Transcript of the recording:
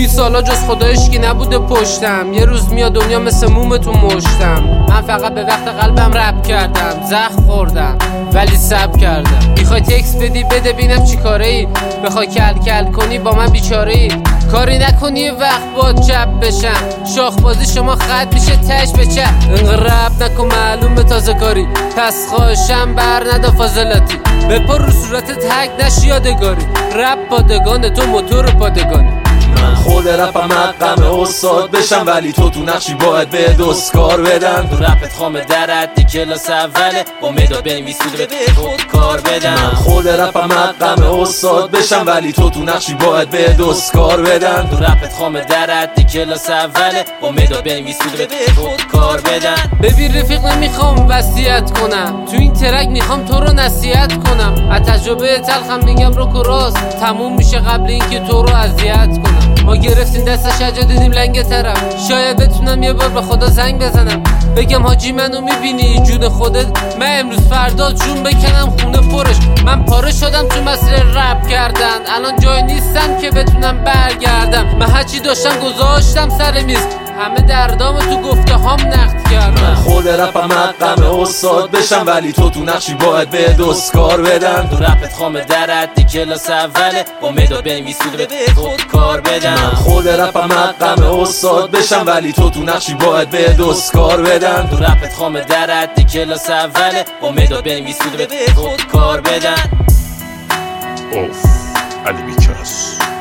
این سالا جز خدایش که نبوده پشتم، یه روز میاد دنیا مثل موم تو مشتم. من فقط به وقت قلبم رپ کردم، زخم خوردم ولی صبر کردم. میخوای تکس بدی بده بینم چی کاره ای، بخوای کل کنی با من بیچاره ای. کاری نکنی یه وقت با چپ بشم، شاخ بازی شما خط میشه تش بچه. انقدر رپ نکن معلومه تازه کاری، پس خواهشم بر ندا فاضلاتی. بپر رو صورتت هک نشی یادگاری، رپ پادگانه تو موتور پادگانه. من خود رپم حقم استاد بشم، ولی تو نقشی باید به دوستکار بدن. تو رپت خام درد کلاس اوله، با مداد بنویس به خود کار بدن. من خود رپم حقم استاد بشم، ولی تو نقشی باید به دوستکار بدن. تو رپت خام درد کلاس اوله، با مداد بنویس به خود کار بدن. ببین رفیق نمیخوام وصیت کنم، تو این ترک میخوام تو رو نصیحت کنم. از تجربه تلخم میگم رو راست، تموم میشه قبل اینکه تو رو اذیت کنم. ما گرفتیم دست شجا دیدیم لنگ طرف، شاید بتونم یه بار به خدا زنگ بزنم بگم حاجی منو میبینی جون خودت، من امروز فردا جون بکنم خونه پرش. من پاره شدم تو مسیر رپ کردن، الان جای نیستم که بتونم برگردم. من هرچی داشتم گذاشتم سر میز، همه دردامو تو گفته هام نقد کردم. من خود رپم حقم استاد بشم، ولی تو نقشی باید به دوستکار بدن. تو رپت خام درد کلاس اوله، با مداد بنویس به خود کار بدن. من خود رپم حقم استاد بشم، ولی تو نقشی باید به دوستکار بدن. تو رپت خام درد کلاس اوله، با مداد بنویس به خود کار بدن. اوف علی بیکس